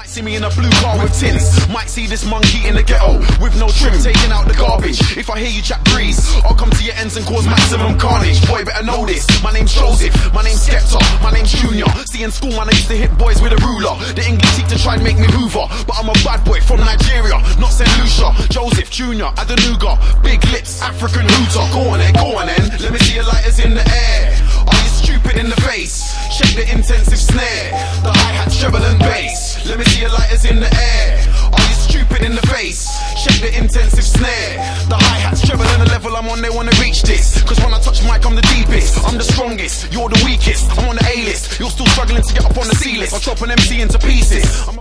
See me in a blue car with tints. Might see this monkey in the ghetto with no trim, taking out the garbage. If I hear you chat breeze, I'll come to your ends and cause maximum carnage. Boy, better know this. My name's Joseph, my name's Skepta, my name's Junior. See, in school, man, I used to hit boys with a ruler. The English teacher tried to make me Hoover, but I'm a bad boy from Nigeria, not St. Lucia. Joseph Junior, Adenuga, big lips, African hooter. Go on then, let me see your lighters in the air. Are you stupid in the face? Check the intensive snare, the hi-hat, treble and bass. Let me see your lighters in the air. Are you stupid in the face? Check the intensive snare, the hi-hats, treble and the level I'm on, they wanna reach this. Cause when I touch mic, I'm the deepest, I'm the strongest, you're the weakest. I'm on the A-list, you're still struggling to get up on the C-list. I'll chop an MC into pieces.